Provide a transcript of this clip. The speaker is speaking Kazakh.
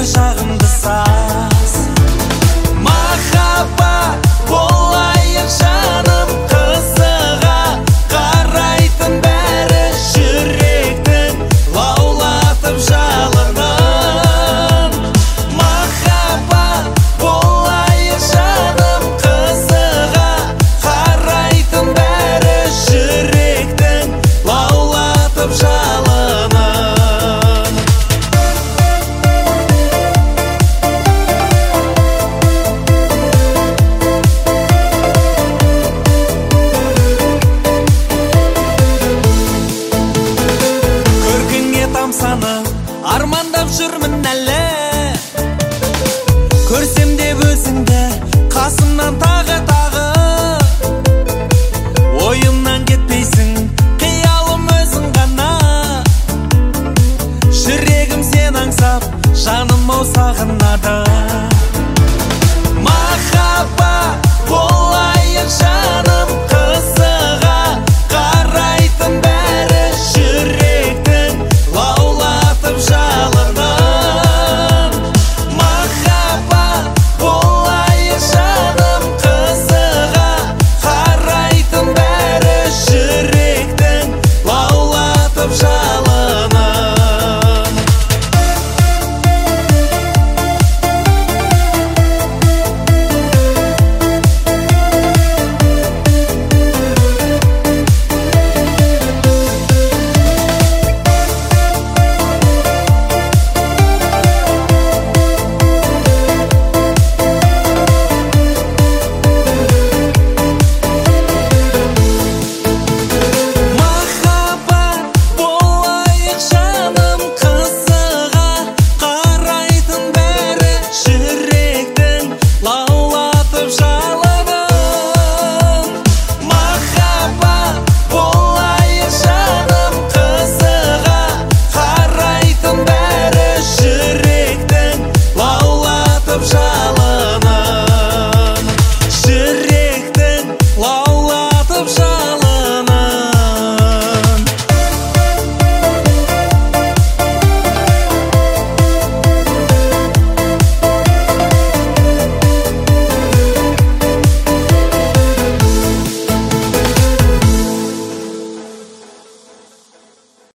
жағымды саз. Махаббат болайық жаным, қызыға қарайтын бәрі жүректің лаулатып жалынын. Махаббат болайық жаным, қызыға қарайтын бәрі жүректің лаулатып жалынын. Тамсанып, армандап жүрмін әлі, көрсем деп өзіңді қасымнан тағы. Ойымнан кетпейсің, қиялым өзің ғана. Жүрегім сен аңсап, жаным ау сағынады. Махаббат болайық жаным,